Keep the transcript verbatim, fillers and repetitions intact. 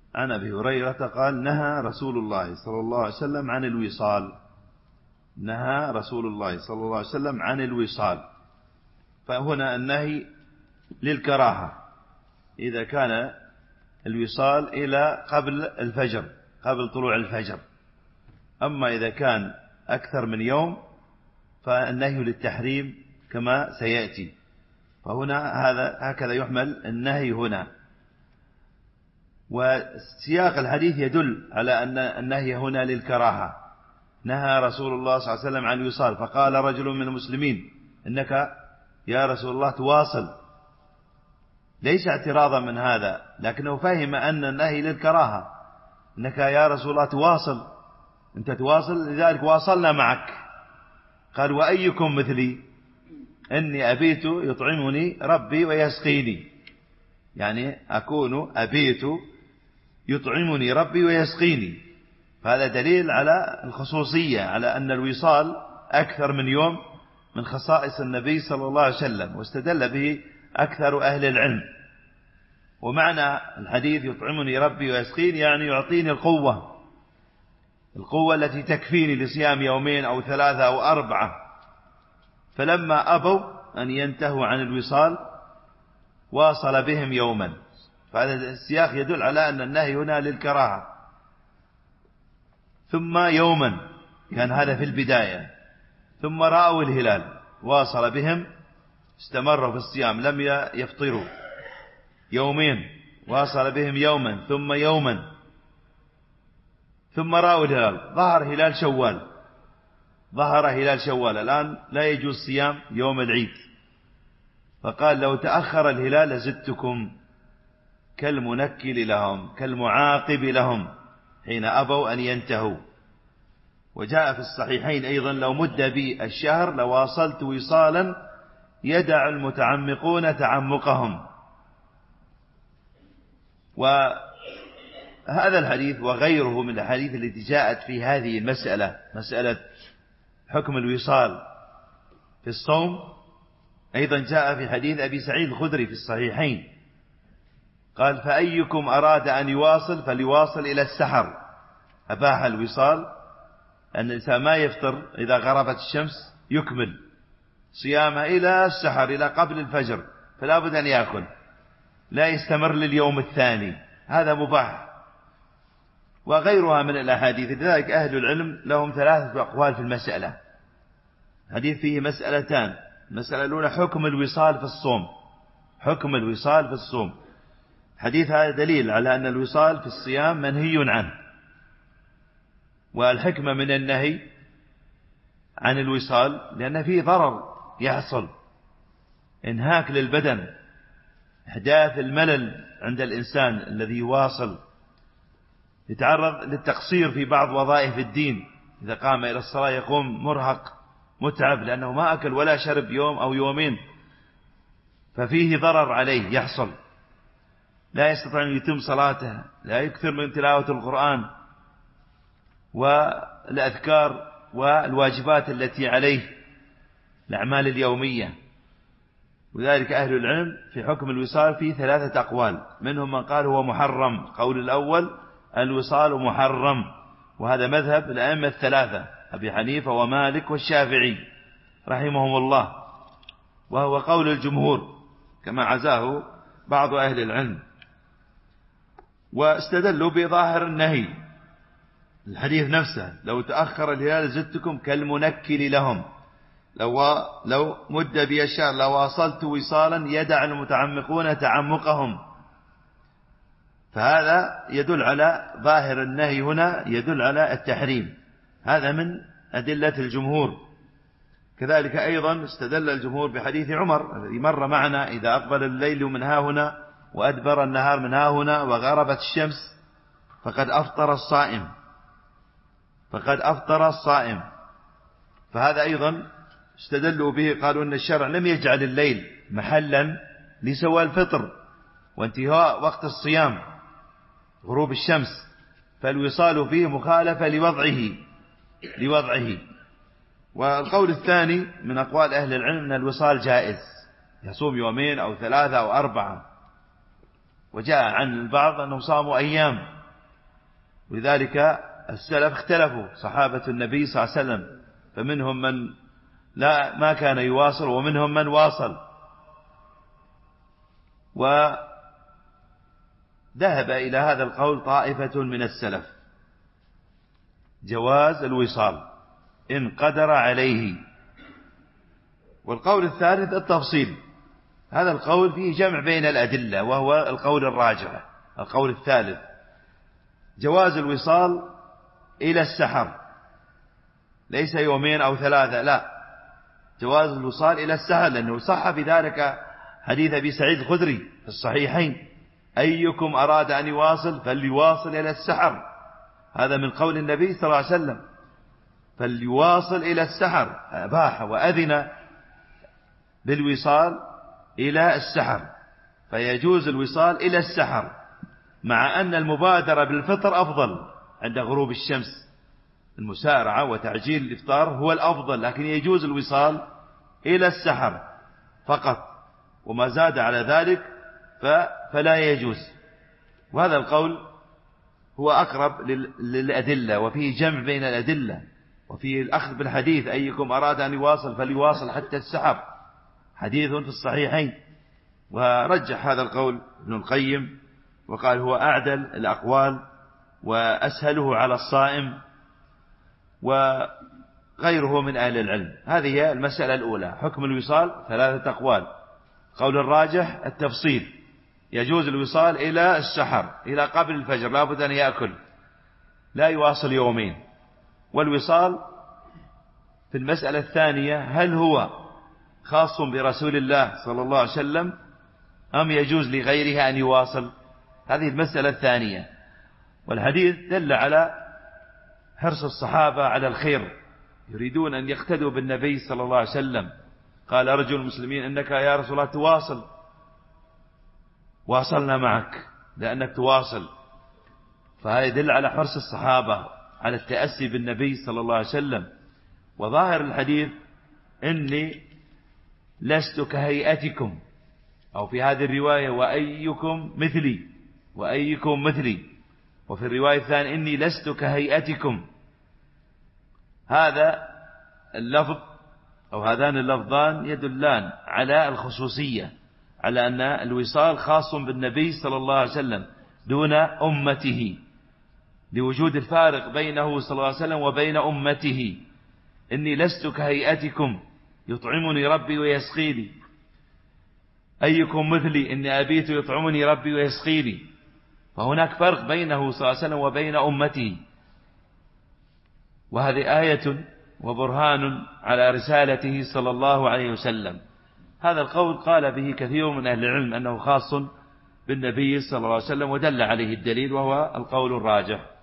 عن أبي هريرة قال نهى رسول الله صلى الله عليه وسلم عن الوصال. نهى رسول الله صلى الله عليه وسلم عن الوصال. فهنا النهي للكراهة إذا كان الوصال إلى قبل الفجر، قبل طلوع الفجر. أما إذا كان أكثر من يوم فالنهي للتحريم كما سيأتي. فهنا هذا هكذا يحمل النهي هنا. وسياق الحديث يدل على أن النهي هنا للكراهة. نهى رسول الله صلى الله عليه وسلم عن الوصال، فقال رجل من المسلمين إنك يا رسول الله تواصل، ليس اعتراضا من هذا، لكنه فهم أن النهي للكراهة. إنك يا رسول الله تواصل، أنت تواصل، لذلك واصلنا معك. قال وأيكم مثلي إني أبيت يطعمني ربي ويسقيني، يعني أكون أبيت يطعمني ربي ويسقيني. فهذا دليل على الخصوصية، على أن الوصال أكثر من يوم من خصائص النبي صلى الله عليه وسلم، واستدل به أكثر أهل العلم. ومعنى الحديث يطعمني ربي ويسقيني يعني يعطيني القوة، القوة التي تكفيني لصيام يومين أو ثلاثة أو أربعة. فلما أبوا أن ينتهوا عن الوصال واصل بهم يوما. فهذا السياق يدل على أن النهي هنا للكراهة. ثم يوما، كان هذا في البداية. ثم رأوا الهلال واصل بهم، استمروا في الصيام لم يفطروا. يومين واصل بهم يوما، ثم يوما، ثم رأوا الهلال، ظهر هلال شوال، ظهر هلال شوال. الآن لا يجوز صيام يوم العيد، فقال لو تأخر الهلال لزدتكم، كالمنكل لهم كالمعاقب لهم حين أبوا أن ينتهوا. وجاء في الصحيحين أيضا لو مد بي الشهر لواصلت وصالا يدع المتعمقون تعمقهم. وهذا الحديث وغيره من الحديث التي جاءت في هذه المسألة، مسألة حكم الوصال في الصوم، أيضا جاء في حديث أبي سعيد الخدري في الصحيحين قال فأيكم أراد أن يواصل فليواصل إلى السحر. أباح الوصال أن الإنسان ما يفطر إذا غربت الشمس، يكمل صيامه إلى السحر، إلى قبل الفجر، فلا بد أن يأكل، لا يستمر لليوم الثاني، هذا مباح. وغيرها من الأحاديث. لذلك أهل العلم لهم ثلاثة أقوال في المسألة. حديث فيه مسألتان. المسألة الأولى حكم الوصال في الصوم، حكم الوصال في الصوم. حديث هذا دليل على أن الوصال في الصيام منهي عنه. والحكمة من النهي عن الوصال لأن فيه ضرر يحصل، انهاك للبدن، إحداث الملل عند الإنسان الذي يواصل، يتعرض للتقصير في بعض وظائف الدين. إذا قام إلى الصلاة يقوم مرهق متعب لأنه ما أكل ولا شرب يوم أو يومين، ففيه ضرر عليه يحصل، لا يستطيع أن يتم صلاته، لا يكثر من تلاوة القرآن والأذكار والواجبات التي عليه، الأعمال اليومية. وذلك أهل العلم في حكم الوصال فيه ثلاثة أقوال. منهم من قال هو محرم، قول الأول الوصال محرم، وهذا مذهب الأئمة الثلاثة أبي حنيفة ومالك والشافعي رحمهم الله، وهو قول الجمهور كما عزاه بعض أهل العلم. واستدلوا بظاهر النهي، الحديث نفسه لو تأخر الهلال زدتكم كالمنكل لهم، لو لو مد بي الشهر لواصلت وصالا يدع المتعمقون تعمقهم. فهذا يدل على ظاهر النهي هنا، يدل على التحريم، هذا من أدلة الجمهور. كذلك أيضا استدل الجمهور بحديث عمر الذي مر معنا إذا أقبل الليل من ها هنا وأدبر النهار من ها هنا وغربت الشمس فقد أفطر الصائم، فقد أفطر الصائم. فهذا أيضا استدلوا به، قالوا أن الشرع لم يجعل الليل محلا لسوى الفطر وانتهاء وقت الصيام غروب الشمس، فالوصال فيه مخالفة لوضعه لوضعه. والقول الثاني من أقوال أهل العلم أن الوصال جائز، يصوم يومين أو ثلاثة أو أربعة. وجاء عن البعض أنهم صاموا أيام ولذلك السلف اختلفوا صحابة النبي صلى الله عليه وسلم، فمنهم من لا ما كان يواصل ومنهم من واصل. وذهب إلى هذا القول طائفة من السلف جواز الوصال إن قدر عليه. والقول الثالث التفصيل. هذا القول فيه جمع بين الأدلة، وهو القول الراجح. القول الثالث جواز الوصال إلى السحر، ليس يومين أو ثلاثة، لا، جواز الوصال إلى السحر، لأنه صح في ذلك حديث أبي سعيد الخدري في الصحيحين: أيكم أراد أن يواصل فليواصل إلى السحر. هذا من قول النبي صلى الله عليه وسلم، فليواصل إلى السحر، أباح وأذن بالوصال إلى السحر، فيجوز الوصال إلى السحر، مع أن المبادرة بالفطر أفضل عند غروب الشمس. المسارعة وتعجيل الإفطار هو الأفضل، لكن يجوز الوصال إلى السحر فقط، وما زاد على ذلك فلا يجوز. وهذا القول هو أقرب للأدلة، وفيه جمع بين الأدلة، وفيه الأخذ بالحديث: أيكم أراد أن يواصل فليواصل حتى السحر، حديث في الصحيحين. ورجح هذا القول ابن القيم وقال هو أعدل الأقوال وأسهله على الصائم وغيره من أهل العلم. هذه هي المسألة الأولى. حكم الوصال ثلاثة أقوال. قول الراجح التفصيل، يجوز الوصال إلى السحر، إلى قبل الفجر، لا بد أن يأكل، لا يواصل يومين. والوصال في المسألة الثانية: هل هو خاص برسول الله صلى الله عليه وسلم أم يجوز لغيره أن يواصل؟ هذه المسألة الثانية. والحديث دل على حرص الصحابة على الخير، يريدون أن يقتدوا بالنبي صلى الله عليه وسلم. قال رجل المسلمين: إنك يا رسول الله تواصل، واصلنا معك لأنك تواصل. فهذا يدل على حرص الصحابة على التأسي بالنبي صلى الله عليه وسلم. وظاهر الحديث: إني لست كهيئتكم، أو في هذه الرواية: وأيكم مثلي، وأيكم مثلي. وفي الرواية الثانية: إني لست كهيئتكم. هذا اللفظ أو هذان اللفظان يدلان على الخصوصية، على أن الوصال خاص بالنبي صلى الله عليه وسلم دون أمته، لوجود الفارق بينه صلى الله عليه وسلم وبين أمته. إني لست كهيئتكم يطعمني ربي ويسقيني، أيكم مثلي إني أبيت يطعمني ربي ويسقيني. فهناك فرق بينه صلى الله عليه وسلم وبين أمته، وهذه آية وبرهان على رسالته صلى الله عليه وسلم. هذا القول قال به كثير من أهل العلم أنه خاص بالنبي صلى الله عليه وسلم، ودل عليه الدليل وهو القول الراجح.